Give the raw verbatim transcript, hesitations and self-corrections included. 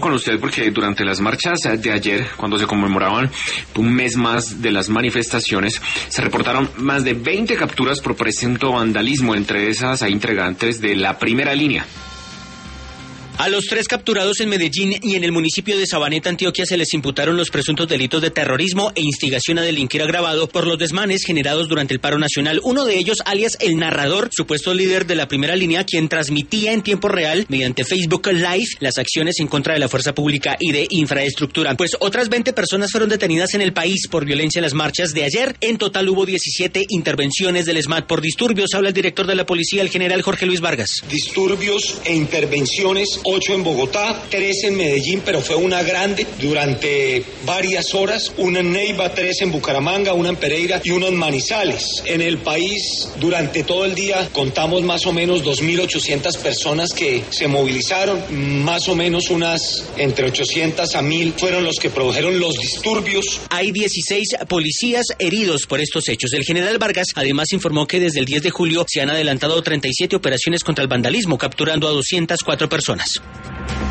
con usted porque durante las marchas de ayer, cuando se conmemoraban un mes más de las manifestaciones, se reportaron más de veinte capturas por presunto vandalismo, entre esas hay integrantes de la primera línea. A los tres capturados en Medellín y en el municipio de Sabaneta, Antioquia, se les imputaron los presuntos delitos de terrorismo e instigación a delinquir agravado por los desmanes generados durante el paro nacional. Uno de ellos, alias El Narrador, supuesto líder de la primera línea, quien transmitía en tiempo real, mediante Facebook Live, las acciones en contra de la fuerza pública y de infraestructura. Pues otras veinte personas fueron detenidas en el país por violencia en las marchas de ayer. En total hubo diecisiete intervenciones del ESMAD por disturbios. Habla el director de la policía, el general Jorge Luis Vargas. Disturbios e intervenciones, ocho en Bogotá, tres en Medellín, pero fue una grande durante varias horas, una en Neiva, tres en Bucaramanga, una en Pereira y una en Manizales. En el país, durante todo el día, contamos más o menos dos mil ochocientas personas que se movilizaron, más o menos unas entre ochocientas a mil fueron los que produjeron los disturbios. Hay dieciséis policías heridos por estos hechos. El general Vargas además informó que desde el diez de julio se han adelantado treinta y siete operaciones contra el vandalismo, capturando a doscientas cuatro personas.